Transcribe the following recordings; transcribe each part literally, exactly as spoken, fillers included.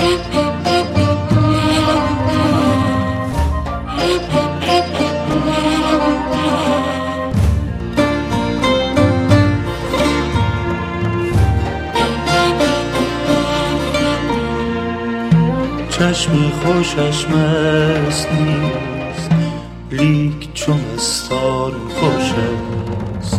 چشمی خوشش مست نیست، لیک چو مستان خوش است.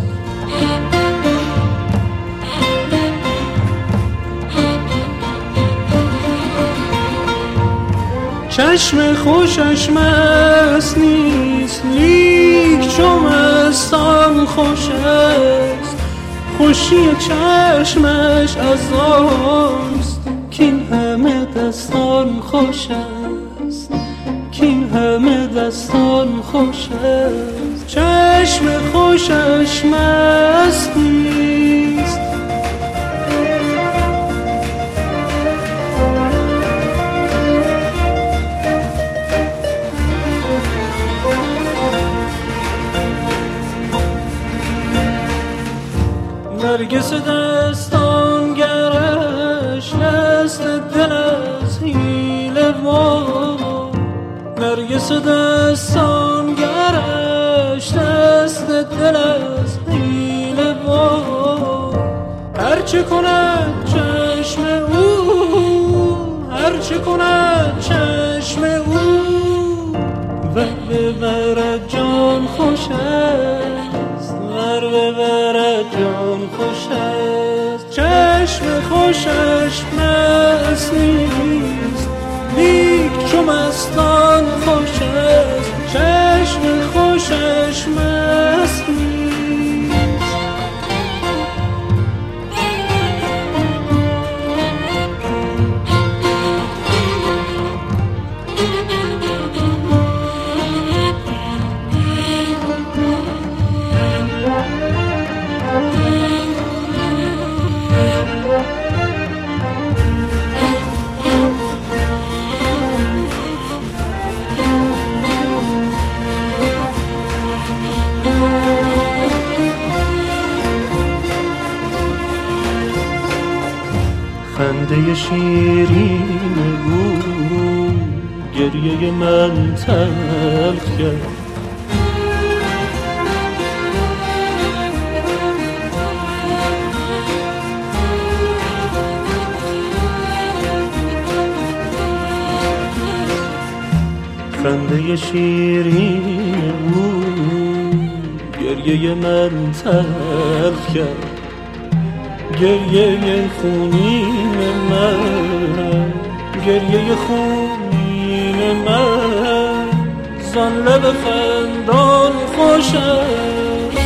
چشم خوشش مست نیست، لیک چو مستان خوش است. خوشی چشمش از آنست کین همه دستان خوش است، کین همه دستان خوش است. چشم خوشش مست نیست. نرگس دستان گرش نست دل از حیله و نرگس دستان گرش نست دل از حیله و هرچه کند چشم او، هرچه کند چشم او ور ببرد جان خوش است، ور ببرد جان خوش است. چشم خوشش مست نیست، لیک چو مستان خوش است. چشم خوشش مست نیست. خنده شیرین او گریه من تلخ کرد. خنده شیرین او گریه من تلخ کرد. گریه خونین من، گریه خونین من زان لب خندان خوش است.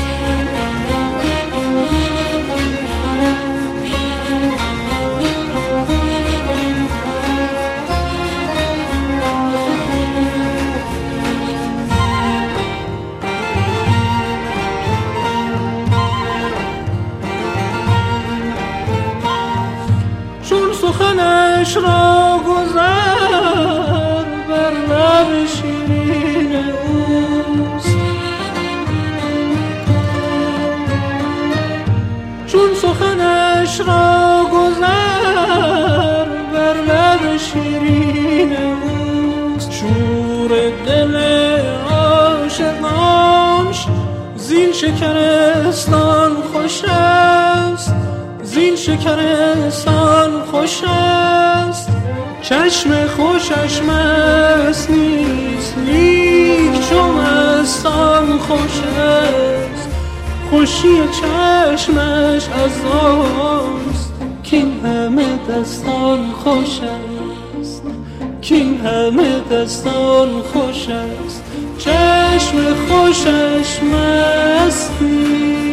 سخنش را گذر بر لب شیرین اوست، چون سخنش را گذر بر لب شیرین اوست. شور دل عاشقانش زین شکرستان خوش است، زین شکرستان خوش است. چشم خوشش مست نیست، لیک چو مستان خوش است. خوشی چشمش از آنست کین همه دستان خوش است، کین همه دستان خوش است. چشم خوشش مست نیست.